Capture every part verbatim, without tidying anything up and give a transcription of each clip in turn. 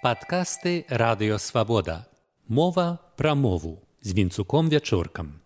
Падкасты Радыё Свабода. Мова пра мову з Вінцуком Вячоркам.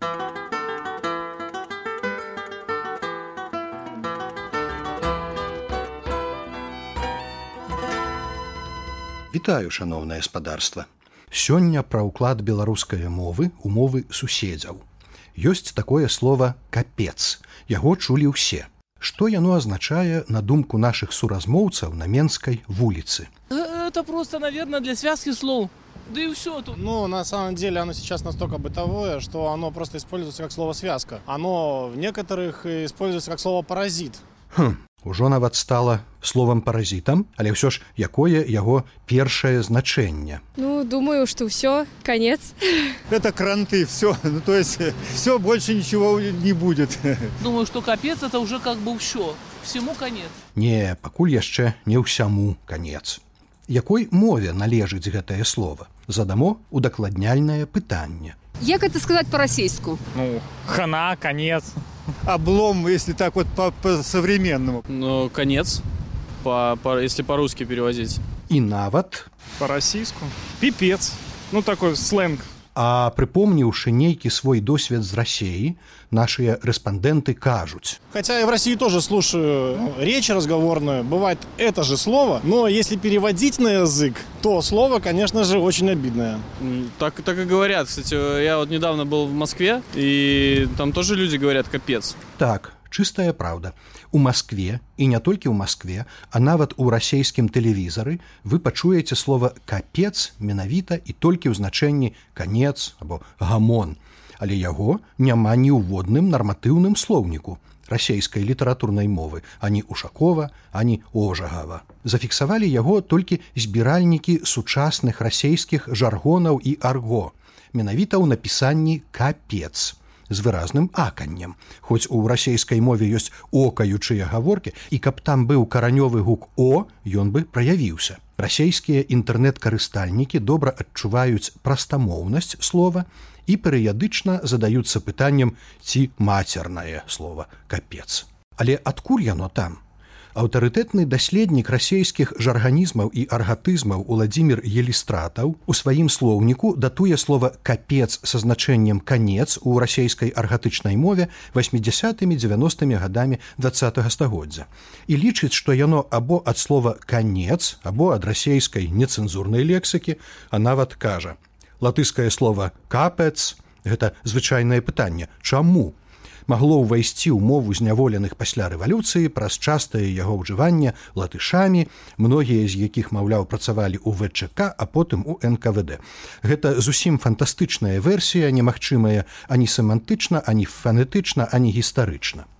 Вітаю, шаноўнае спадарства. Сёння пра ўклад беларускай мовы ў мовы суседзяў. Ёсць такое слово «капец». Яго чулі ўсе. Што яно азначае на думку нашых суразмоўцаў на Менскай вуліцы? Это просто, наверное, для связки слов. Да и все тут. Ну, на самом деле, оно сейчас настолько бытовое, что оно просто используется как слово «связка». Оно в некоторых используется как слово «паразит». Хм, ужо нават стала словам паразітам, але ўсё ж якое яго першае значэнне? Ну, думаю, что все, конец. Это кранты, все. Ну, то есть, все, больше ничего не будет. Думаю, что капец это уже как бы все. Всему конец. Не, пакуль яшчэ не ўсяму конец. Якой мове належыць гэтае слово? Задамо удакладняльнае пытанне. Як это сказать по-российску? Ну, хана, конец. Облом, если так вот по-современному. Ну, конец, по, по, если по-русски переводить. І нават... По-российску? Пипец. Ну, такой сленг. А прыпомніўшы нейкі свой досвед з Расіі, нашыя рэспандэнты кажуць. Хотя и в России тоже слушаю речь разговорную, бывает это же слово, но если переводить на язык, то слово, конечно же, очень обидное. Так, так и говорят. Кстати, я вот недавно был в Москве, и там тоже люди говорят «капец». Так, чыстая праўда. У Маскве, і не толькі ў Маскве, а нават у расейскім тэлевізары вы пачуеце слово «капец» менавіта і толькі ў значэнні «канец» або «гамон». Але яго няма ні ў водным нарматыўным слоўніку расейскай літаратурнай мовы, ані Ушакова, ані Ожагава. Зафіксавалі яго толькі збіральнікі сучасных расейскіх жаргонаў і арго, менавіта ў напісанні «капец» з выразным аканнем. Хоць у расейскай мове ёсць окаючыя гаворкі, і каб там быў каранёвы гук «о», ён бы праявіўся. Расейскія інтэрнэт-карыстальнікі добра адчуваюць прастамоўнасць слова і перыядычна задаюцца пытаннем, ці мацернае слово «капец». Але адкуль яно там? Аўтарытэтны даследнік расейскіх жарганізмаў і аргатызмаў Уладзімір Елістратаў у сваім слоўніку датуе слова «капец» са значэннем «канец» у расейскай аргатычнай мове васьмідзясятымі дзевяностымі гадамі дваццатага стагоддзя і лічыць, што яно або ад слова «канец», або ад расейскай нецэнзурнай лексікі, а нават кажа: латышскае слово «капец» – гэта звычайнае пытанне «чаму?» магло ўвайсці ў мову зняволеных пасля рэвалюцыі праз частае яго ўжыванне латышамі, многія з якіх, маўляў, працавалі ў вэ чэ ка, а потым у эн ка вэ дэ. Гэта зусім фантастычная версія, немагчымая ані семантычна, ані фанетычна, ані гістарычна.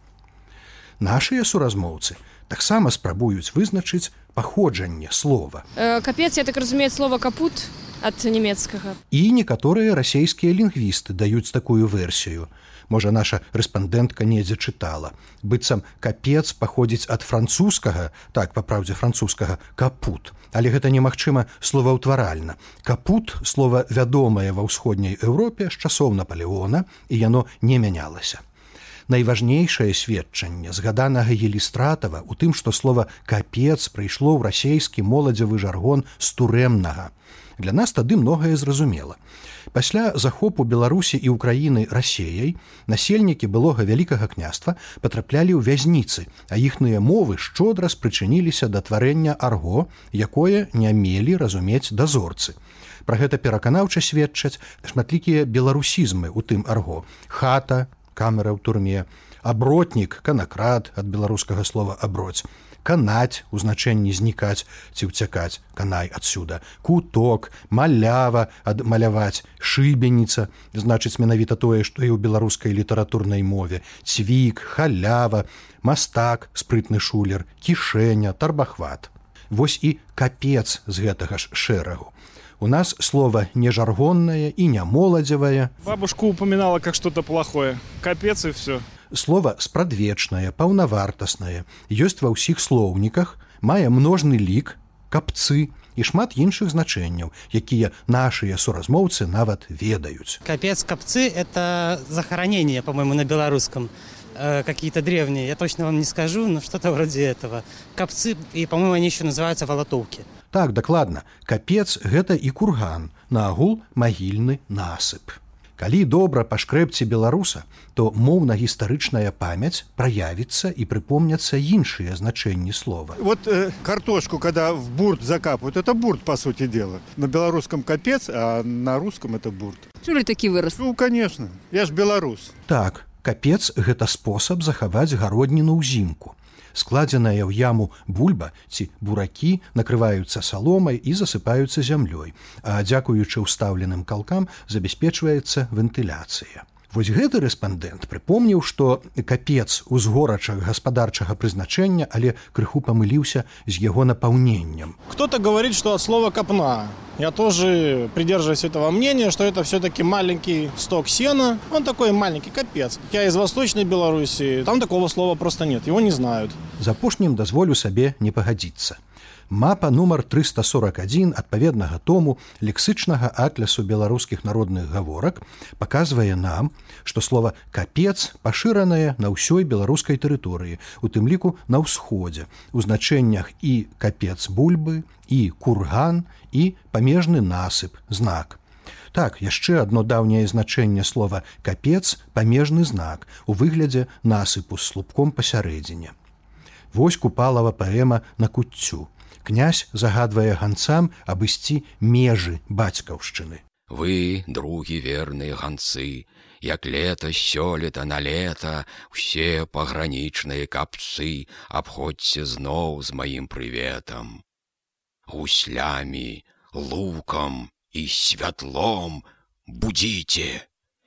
Нашыя суразмоўцы таксама спрабуюць вызначыць паходжанне слова. Э, капец, я так разумею, слово «капут» ад нямецкага. І некаторыя расейскія лінгвісты даюць такую версію. Можа, наша рэспандэнтка недзе чытала. Быццам «капец» паходзіць ад французскага, так, па праўдзе французскага, «капут». Але гэта немагчыма словаўтваральна. «Капут» – слова вядомае ва ўсходняй Еўропе з часоў Напалеона, і яно не мянялася. Найважнейшае сведчанне згаданага Елістратава ў тым, што слова «капец» прыйшло ў расейскі моладзевы жаргон з турэмнага. Для нас тады многае зразумела. Пасля захопу Беларусі і Украіны Расеяй насельнікі былога Вялікага княства патраплялі ў вязніцы, а іхныя мовы шчодра спрычыніліся да тварэння арго, якое не мелі разумець дазорцы. Пра гэта пераканаўча сведчаць шматлікія беларусізмы ў тым арго. Хата, камера ў турме, абротнік, канакрад ад беларускага слова «аброць», канаць у значэнні знікаць ці ўцякаць, канай адсюда, куток, малява ад маляваць, шыбеніца, значыць менавіта тое, што і ў беларускай літаратурнай мове, цвік, халява, мастак, спрытны шулер, кішэня, тарбахват. Вось і капец з гэтага ж шэрагу. У нас слово не жаргонное и не моладзевое. Бабушка упоминала как что-то плохое. Капец и все. Слово спрадвечнае, паўнавартаснае, ёсць ва ўсіх слоўніках, мае множны лік, капцы і шмат іншых значэнняў, якія нашыя суразмоўцы нават ведаюць. Капец, капцы – это захоронение, по-моему, на белорусском. э, какие-то древние, я точно вам не скажу, но что-то вроде этого. Капцы, и, по-моему, они еще называются волотовки. Так, дакладна, капец гэта і курган, наагул магільны насып. Калі добра пашкрэбце беларуса, то моўна-гістарычная памяць праявіцца і прыпомняцца іншыя значэнні слова. Вот э, картошку, когда в бурт закапывают, это бурт, по сути дела. На белорусском капец, а на русском это бурт. Чули такі выраз? Ну, конечно, я ж белорус. Так, капец гэта спосаб захаваць гародніну ўзімку. Складзеная ў яму бульба ці буракі накрываюцца саломай і засыпаюцца зямлёй, а дзякуючы ўстаўленым калкам забяспечваецца вентыляцыя. Вось гэты рэспандэнт прыпомніў, што капец узгорача гаспадарчага прызначэння, але крыху памыліўся з яго напаўненнем. Кто-то говорит, что от слова «копна». Я тоже придерживаюсь этого мнения, что это все-таки маленький сток сена. Он такой маленький, капец. Я из Восточной Беларуси, там такого слова просто нет, его не знают. За апошнім дазволю сабе не пагадзіцца. Мапа нумар трыста сорок адзін адпаведнага тому лексычнага атлясу беларускіх народных гаворак паказвае нам, што слова «капец» пашыранае на ўсёй беларускай тэрыторыі, у тым ліку на ўсходзе, у значэннях і капец бульбы, і курган, і памежны насып, знак. Так, яшчэ адно даўняе значэнне слова «капец» памежны знак у выглядзе насыпу з слупком пасярэдзіне. Вось Купалава паэма на куццю. Князь загадвае ганцам абысці межы бацькаўшчыны. Вы, другі верныя ганцы, як лета сёлета на лета, усе пагранічныя капцы абходзьце зноў з маім прыветам. Гуслямі, лукам і святлом будзіце,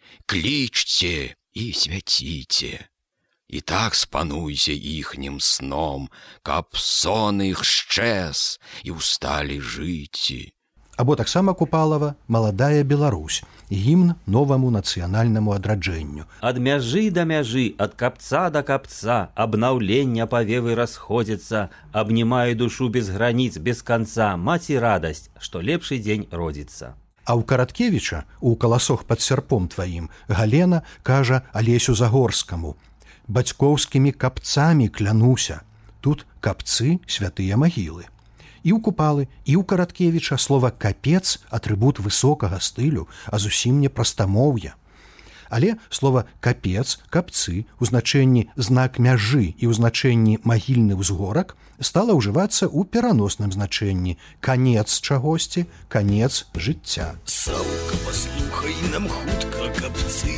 клічце і свяціце. І так спануйся іхнім сном, каб сон іх шчэз і ўсталі жыці. Або таксама Купалава «Маладая Беларусь», гімн новаму нацыянальнаму адраджэнню. Ад мяжы да мяжы, ад капца да капца, абнаўлення павевы расходзяцца, абнімае душу без граніц, без канца, маці радасць, што лепшы дзень родзіцца. А ў Караткевіча, у «Каласох пад сярпом тваім», Галена кажа Алесю Загорскаму: «Бацькоўскімі капцамі клянуся». Тут капцы – святыя магілы. І ў Купалы, і ў Караткевіча слова «капец» – атрыбут высокага стылю, а зусім не прастамоўя. Але слова «капец», «капцы» у значэнні «знак мяжы» і ў значэнні «магільны ўзгорак» стала ўжывацца ў пераносным значэнні «канец чагосьці», «канец жыцця». Саўка, паслухай нам хутка, капцы,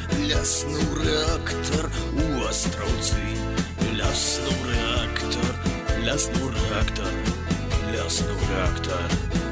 ляснуў рэактар у астраўцы. Ляснуў рэактар, ляснуў рэактар, ляснуў рэактар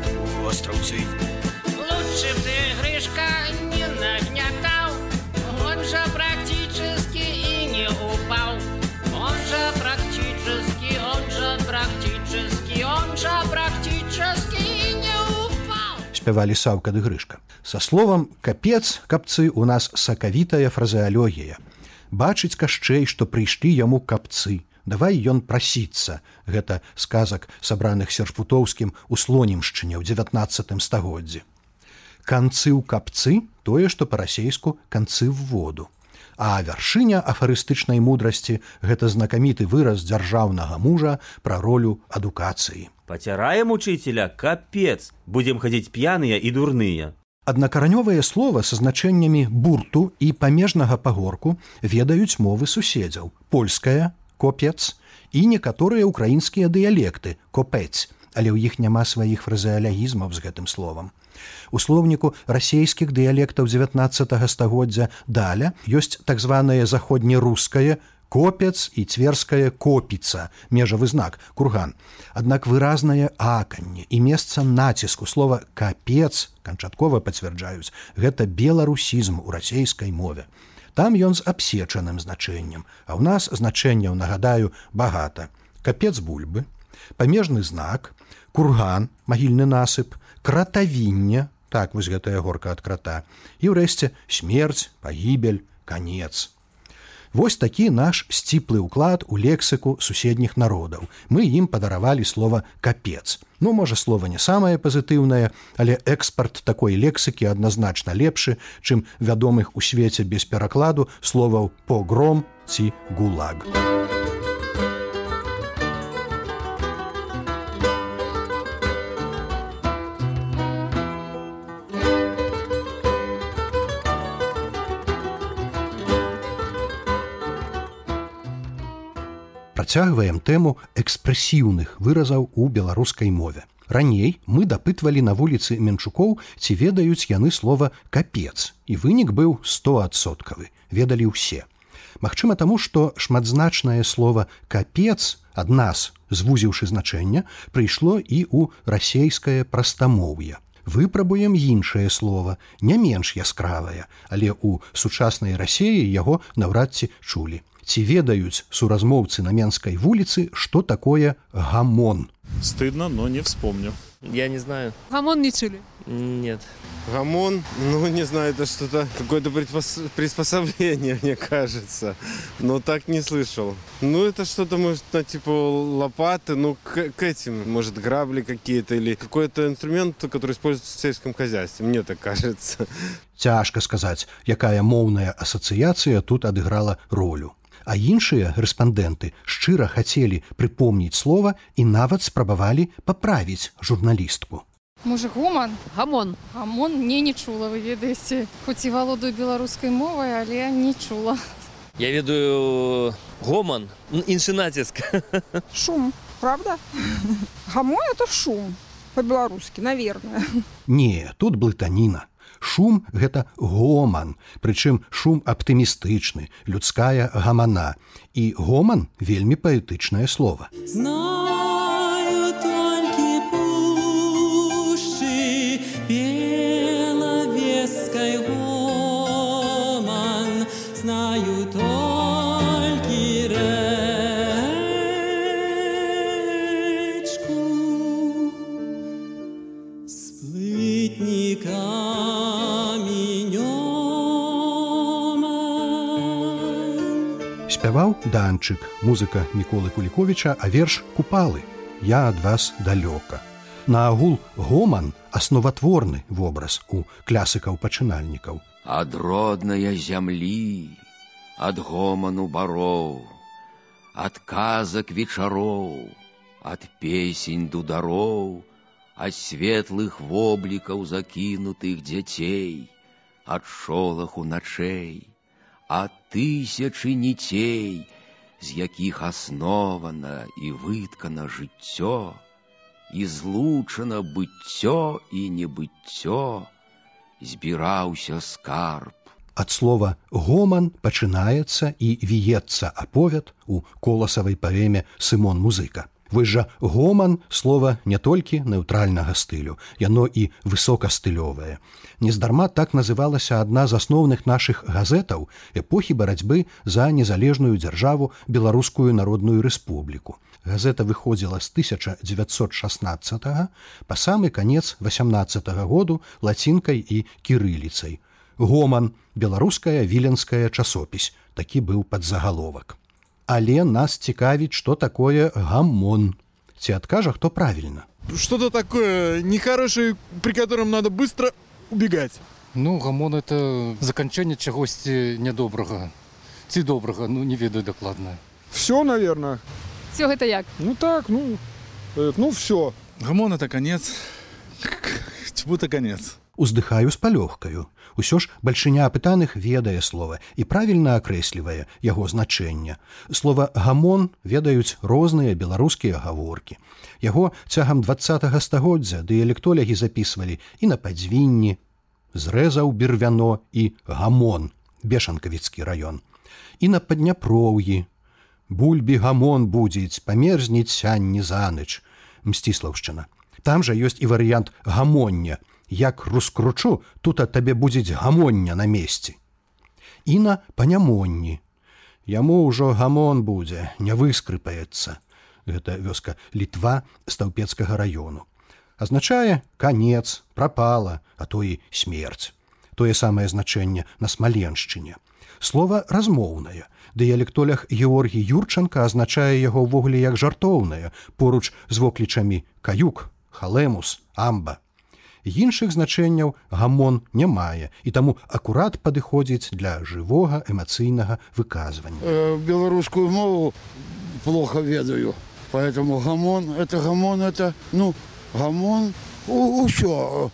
у астраўцы. Лучше б ты, Гришка, не нагнятал, он же практически и не упал. Он же практически, он же практически, он же практически и не упал. Спявалі Саўка ды Грышка. Са словам «капец», капцы у нас сакавітая фразеалогія. Бачыць Кашчэй, што прыйшлі яму капцы. Давай ён прасіцца. Гэта сказак, сабраных Сершпутоўскім у Слонімшчыне ў дзевятнаццатым стагоддзі. Канцы ў капцы – тое, што па-расейску канцы в воду. А вяршыня афарыстычнай мудрасці – гэта знакаміты выраз дзяржаўнага мужа пра ролю адукацыі. Пацяраем учителя, капец, будзем хадзіць п'яныя і дурныя. Аднакаранёвае слова са значэннямі бурту і памежнага пагорку ведаюць мовы суседзяў. Польская – копец і некаторыя ўкраінскія дыялекты – копець, але ў іх няма сваіх фразеалягізмаў з гэтым словам. У слоўніку расейскіх дыялектаў дзевятнаццатага стагоддзя даля ёсць так званае заходнерускае копец і цверская копіца, межавы знак, курган. Аднак выразнае аканне і месца націску слова «капец» канчаткова пацвярджаюць, гэта беларусізм у расейскай мове. Там ён з абсечаным значэннем, а ў нас значэнняў, нагадаю, багата. Капец бульбы, памежны знак, курган, магільны насып, кратавінне, так вось гэтая горка ад крата, і ўрэшце смерць, пагібель, канец. Вось такі наш сціплы ўклад у лексіку суседніх народаў. Мы ім падаравалі слова «капец». Ну, можа, слова не самае пазітыўнае, але экспарт такой лексікі адназначна лепшы, чым вядомых у свеце без перакладу словаў «погром», ці гулаг. Працягваем тэму экспрэсіўных выразаў у беларускай мове. Раней мы дапытвалі на вуліцы Менчукоў, ці ведаюць яны слова «капец», і вынік быў стоадсоткавы, ведалі ўсе. Магчыма таму, што шматзначнае слова «капец» ад нас, звузіўшы значэнне, прыйшло і ў расейскае прастамоўе. Выпрабуем іншае слова, не менш яскравае, але ў сучаснай Расеі яго наўрад ці чулі. Ці ведаюць суразмоўцы на Менскай вуліцы, што такое гамон? Стыдно, но не вспомню. Я не знаю. Гамон не чули? Нет. Гамон, ну не знаю, это что-то, какое-то приспособление, мне кажется. Но так не слышал. Ну это что-то, может, на типа лопаты, ну к, к этим, может, грабли какие-то или какой-то инструмент, который используется в сельском хозяйстве, мне так кажется. Цяжка сказаць, якая моўная асацыяцыя тут адыграла ролю. А іншыя рэспандэнты шчыра хацелі прыпомніць слова і нават спрабавалі паправіць журналістку. Можа, гоман? Гамон. Гамон не не чула, вы ведаеце. Хоць і валодаю беларускай мовай, але не чула. Я ведаю гоман, іншы націск. Шум, правда? Гамон – это шум, по-беларускі, наверное. Не, тут блытаніна. Шум – гэта гоман, прычым шум аптымістычны, людская гамана. І гоман – вельмі паэтычнае слова. Знаю толькі пушчы белавескай гоман, знаю толькі рэчку сплытніка. Спяваў Данчык, музыка Міколы Куліковіча, а верш «Купалы» «Я ад вас далёка». Наагул гоман – асноватворны вобраз у клясыкаў-пачынальнікаў. Ад роднае зямлі, ад гоману бароў, ад казак вечароў, ад песень дудароў, ад светлых воблікаў закінутых дзяцей, ад шолаху начэй, ад тысячы ніцей, з якіх аснована і выткана жыццё, і злучана быццё і небыццё, збіраўся скарб. Ад слова «гоман» пачынаецца і віецца аповед у коласавай паэме «Сымон Музыка». Вось жа гоман – слова не толькі нэўтральнага стылю, яно і высокастылёвае. Нездарма так называлася адна з асноўных нашых газетаў эпохі барацьбы за незалежную дзяржаву Беларускую Народную Рэспубліку. Газета выходзіла з тысяча дзевяцьсот шаснаццатага па самы канец васямнаццатага году лацінкай і кірыліцай. Гоман – беларуская віленская часопіс. Такі быў падзагаловак. Але нас цікавіць, што такое гамон. Ці адкажа, хто правільна? Что-то такое нехорошее, при котором надо быстро убегать. Ну, гамон – это заканчэнне чагосьці нядобрага. Ці добрага, ну, не ведаю дакладна. Все, наверное. Все гэта як? Ну так, ну, э, ну все. Гамон – это конец. Чему-то конец. Уздыхаю з палёгкаю. Усё ж бальшыня апытаных ведае слова і правільна акрэслівае яго значэнне. Слова «гамон» ведаюць розныя беларускія гаворкі. Яго цягам дваццатага стагоддзя дыялектолягі запісвалі і на Падзвінні, зрэзаў бервяно і гамон, Бешанкавіцкі раён, і на Падняпроўі, бульбі гамон будзець, памерзнець сянні заныч, Мсціслаўшчына. Там жа ёсць і варыянт гамоння. Як раскручу, тут ад табе будзе гамоння на месцы. І на Панямонні. Яму ўжо гамон будзе, не выскрыпаецца. Гэта вёска Літва Стаўпецкага раёну. Азначае канец, прапала, а то і смерць. Тое самае значэнне на Смаленшчыне. Слова размоўнае. Дыялектолях Георгій Юрчанка азначае яго ўвогуле як жартоўнае, поруч з воклічамі каюк, халемус, амба. Іншых значэнняў гамон не мае, і таму акурат падыходзіць для жывога эмацыйнага выказвання. Э, белорусскую мову плохо ведаю, поэтому гамон, это гамон, это, ну, гамон, усё,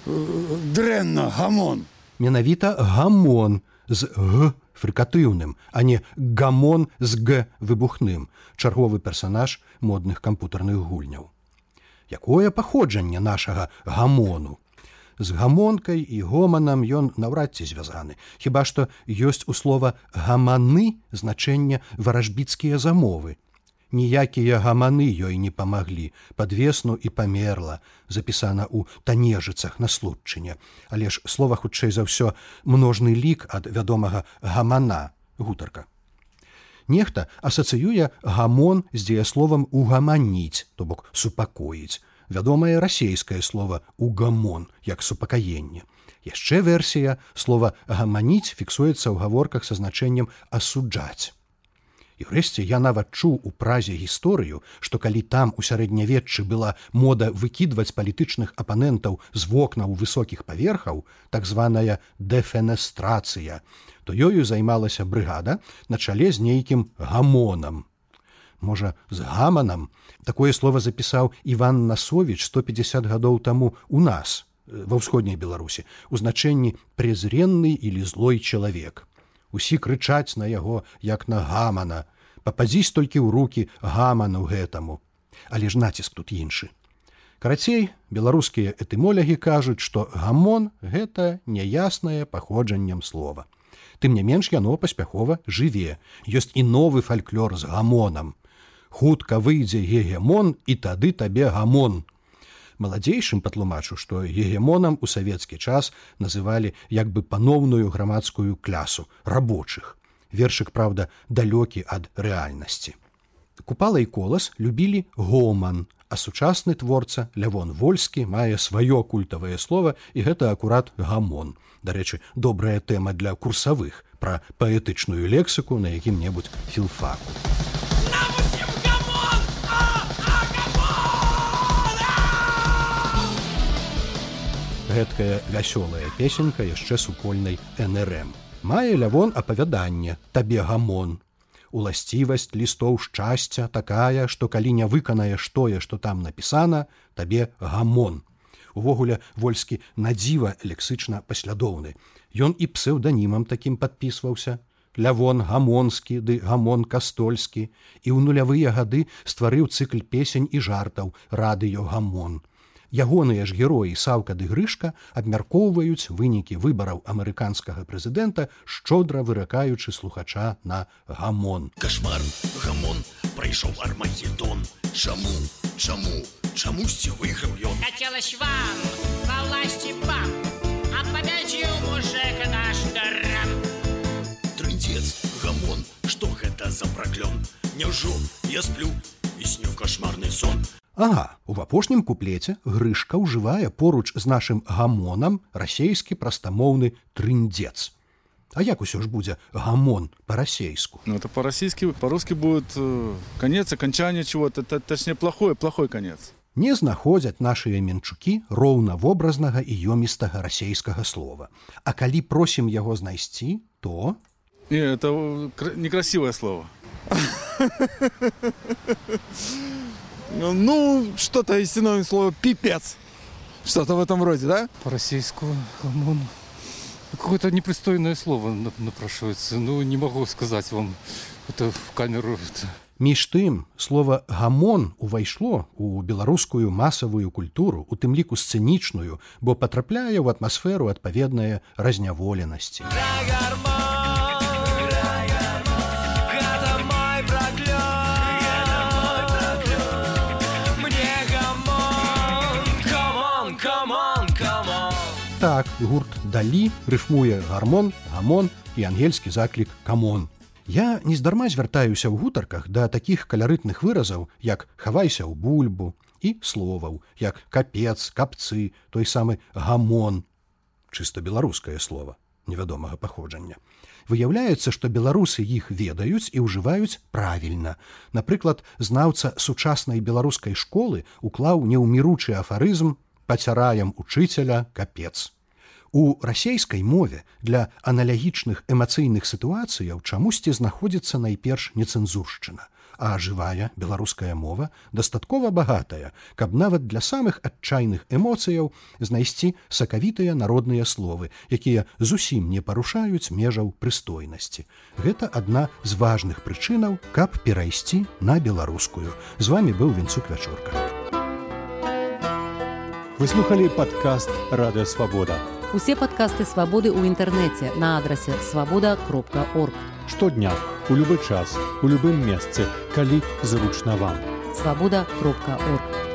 дрэнна, гамон. Менавіта гамон з г фрыкатыўным, а не гамон з г выбухным, чарговы персанаж модных кампутарных гульняў. Якое паходжанне нашага гамону? З гамонкай і гоманам ён наўрад ці звязаны, хіба што ёсць у слова гаманы значэнне варажбіцкія замовы. Ніякія гаманы ёй не памаглі, падвесну і памерла, запісана ў танежыцах на Случчыне, але ж слова хутчэй за ўсё множны лік ад вядомага гамана, гутарка. Нехта асацыюе гамон з дзеясловам угаманіць, то бок супакоіць, вядомае расейскае слова угамон, як супакаенне. Яшчэ версія слова гаманіць фіксуецца ў гаворках са значэннем асуджаць. І ўрэшце я нават чуў у Празе гісторыю, што калі там у сярэднявеччы была мода выкідваць палітычных апанентаў з вокнаў высокіх паверхаў, так званая дэфенестрацыя, то ёю займалася брыгада на чале з нейкім гамонам. Можа, з гаманам? Такое слова запісаў Іван Насовіч сто пятьдесят гадоў таму у нас, ва ўсходняй Беларусі, у значэнні «презренны или злой чалавек». Усі крычаць на яго, як на гамана. Пападзісь толькі ў рукі гаману гэтаму. Але ж націск тут іншы. Карацей, беларускія этымолягі кажуць, што гамон – гэта няяснае паходжаннем слова. Тым не менш, яно паспяхова жыве. Ёсць і новы фальклор з гамонам. Хутка выйдзе гегемон, і тады табе гамон. Маладзейшым патлумачу, што гегемонам у савецкі час называлі як бы паноўную грамадскую клясу рабочых. Вершык, праўда, далёкі ад рэальнасці. Купала і Колас любілі гоман, а сучасны творца Лявон Вольскі мае сваё культавае слова, і гэта акурат гамон. Дарэчы, добрая тэма для курсавых пра паэтычную лексіку на якім-небудзь філфаку. Гэткая вясёлая песенька яшчэ супольнай эн эр эм. Мае Лявон апавяданне «Табе гамон». Уласцівасць лістоў шчасця такая, што калі не выканаеш тое, што там напісана, табе гамон. Увогуле, Вольскі надзіва лексычна паслядоўны. Ён і псеўданімам такім падпісваўся. Лявон Гамонскі ды Гамон Кастольскі. І ў нулявыя гады стварыў цыкл песень і жартаў «Радыё Гамон». Ягоныя ж героі Саўка ды Грышка абмяркоўваюць вынікі выбараў амерыканскага прэзідэнта, шчодра выракаючы слухача на гамон. Кашмар, гамон, прайшоў Армагеддон. Чаму, чаму, чамусьці выйграў ён? Хацелось вам, во власти баб, а победил мужик наш дарам. Трындец, гамон, што гэта за праклён? Няўжо я сплю і сню кашмарны сон? Ага, у апошнім куплеце Грышка ўжывае поруч з нашым гамонам расейскі прастамоўны трындец. А як усё ж будзе гамон по-расейску? Ну, это по-российски, по-русски будет э, конец, окончание чего-то, это, точнее, плохой, плохой конец. Не знаходзяць нашыя менчукі роўна вобразнага і ёмістага расейскага слова. А калі просім яго знайсці, то... Не, это некрасивое слово. Ну, что-то из синоним слова «пипец». Что-то в этом роде, да? По-российски гамон. Какое-то непристойное слово напрашивается. Ну, не могу сказать вам это в камеру. Між тым, слова «гамон» увайшло у беларускую масавую культуру, у тым ліку сцэнічную, бо патрапляе ў атмасферу адпаведнае разняволенасці. Так, гурт «Далі» рыфмуе гармон, гамон і ангельскі заклік «камон». Я нездарма звяртаюся ў гутарках да такіх каларытных выразаў, як «хавайся ў бульбу» і словаў, як «капец», «капцы», той самы «гамон». Чыста беларускае слова, невядомага паходжання. Выяўляецца, што беларусы іх ведаюць і ўжываюць правільна. Напрыклад, знаўца сучаснай беларускай школы уклаў неўміручы афарызм пацяраем учыцеля капец. У расейскай мове для аналагічных эмацыйных сітуацыяў чамусьці знаходзіцца найперш нецэнзуршчына, а жывая беларуская мова дастаткова багатая, каб нават для самых адчайных эмоцыяў знайсці сакавітыя народныя словы, якія зусім не парушаюць межаў прыстойнасці. Гэта адна з важных прычынаў, каб перайсці на беларускую. З вамі быў Вінцук Вячорка. Вы слухали падкаст «Радыё Свабода». Усе падкасты «Свабоды» ў інтэрнэце на адрасе свабода кропка орг. Штодня, у любы час, у любым месцы, калі зручна вам. свабода кропка орг.